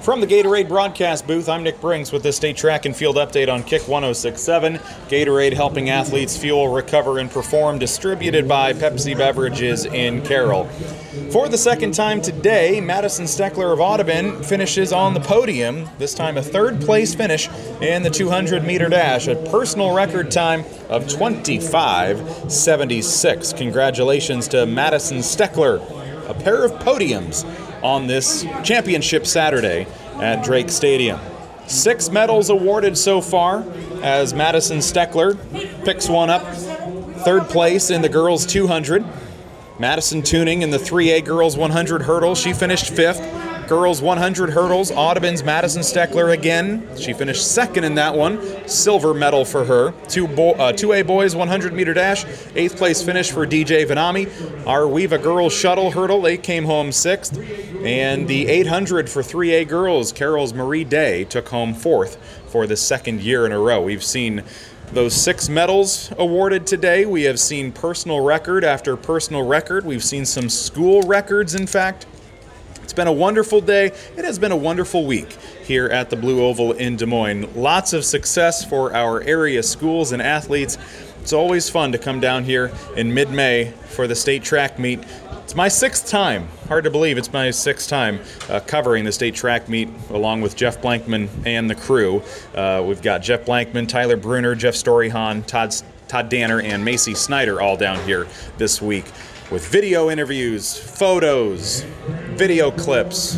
From the Gatorade broadcast booth, I'm Nick Brinks with the State Track and Field update on Kick 106.7. Gatorade helping athletes fuel, recover, and perform, distributed by Pepsi Beverages in Carroll. For the second time today, Madison Steckler of Audubon finishes on the podium, this time a third-place finish in the 200-meter dash, a personal record time of 25:76. Congratulations to Madison Steckler, a pair of podiums on this championship Saturday at Drake Stadium. 6 medals awarded so far as Madison Steckler picks one up. Third place in the girls 200. Madison Tuning in the 3A girls 100 hurdles. She finished 5th. Girls 100 hurdles, Audubon's Madison Steckler again. She finished 2nd in that one. Silver medal for her. 2A boys 100-meter dash. 8th place finish for DJ Vanami. Our Weave girls shuttle hurdle, they came home 6th. And the 800 for 3A girls, Carroll's Marie Day took home 4th for the second year in a row. We've seen those 6 medals awarded today. We have seen personal record after personal record. We've seen some school records, in fact. It's been a wonderful day. It has been a wonderful week here at the Blue Oval in Des Moines. Lots of success for our area schools and athletes. It's always fun to come down here in mid-May for the state track meet. It's my 6th time. Hard to believe it's my 6th time covering the state track meet along with Jeff Blankman and the crew. We've got Jeff Blankman, Tyler Bruner, Jeff Storyhan, Todd Danner, and Macy Snyder all down here this week with video interviews, photos, video clips,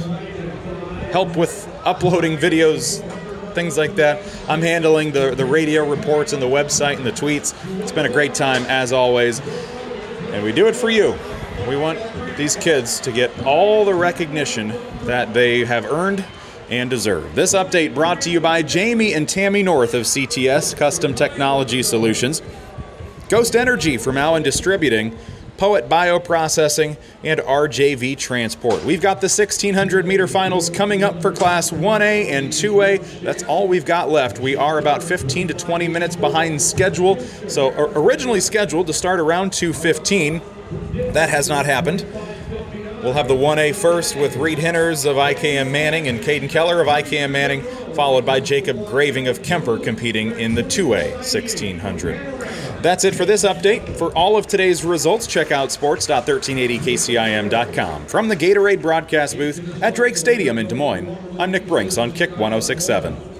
help with uploading videos, things like that. I'm handling the radio reports and the website and the tweets. It's been a great time, as always, and we do it for you. We want these kids to get all the recognition that they have earned and deserve. This update brought to you by Jamie and Tammy North of CTS Custom Technology Solutions, Ghost Energy from Allen Distributing, Poet Bioprocessing, and RJV Transport. We've got the 1,600-meter finals coming up for Class 1A and 2A. That's all we've got left. We are about 15 to 20 minutes behind schedule. So originally scheduled to start around 2:15. That has not happened. We'll have the 1A first with Reed Henners of IKM Manning and Caden Keller of IKM Manning, followed by Jacob Graving of Kemper competing in the 2A 1,600. That's it for this update. For all of today's results, check out sports.1380kcim.com. From the Gatorade broadcast booth at Drake Stadium in Des Moines, I'm Nick Brinks on Kick 106.7.